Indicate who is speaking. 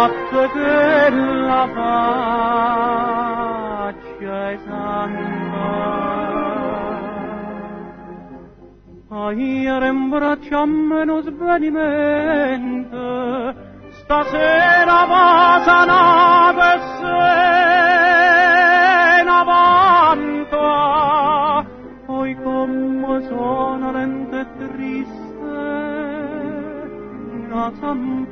Speaker 1: notte che la faccia è santa. Ieri in braccio a meno svenimento, stasera va sanata e se ne avanti. Poi come sono lenta e triste, una